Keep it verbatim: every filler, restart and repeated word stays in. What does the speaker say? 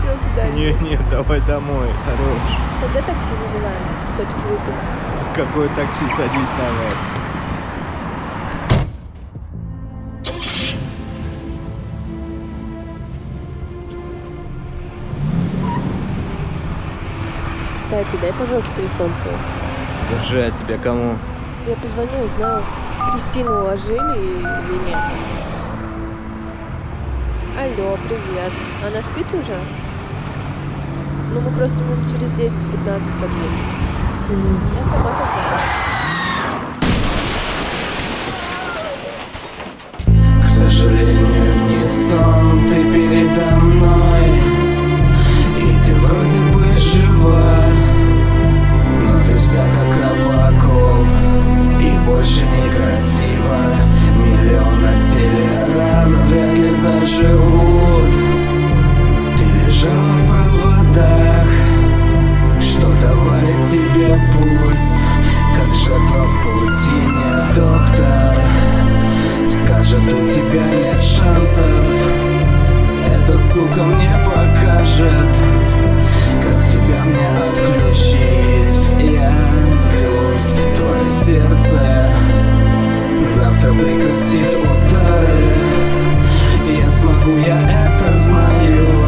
пойдем куда-нибудь? Не, не, давай домой, хорош. Тогда такси вызываем. Все-таки выпили. Какое такси, садись давай. Кстати, дай, пожалуйста, телефон свой. Держи, а тебе кому? Я позвоню, узнаю, Кристину уложили или нет. Алло, привет. Она спит уже? Ну, мы просто минут через десять-пятнадцать подъедем. Mm. Я сама тогда. К сожалению, не сон, ты передо мной. И ты вроде бы жива, но ты вся как робокоп. И больше некрасиво. Миллион на теле ран вряд ли заживут. Ты лежала в проводах, что давали тебе пульс, как жертва в паутине. Доктор скажет, у тебя нет шансов. Эта сука мне покажет, как тебя мне отключить. Я злюсь, твое сердце завтра прекратит удары. Я смогу, я это знаю.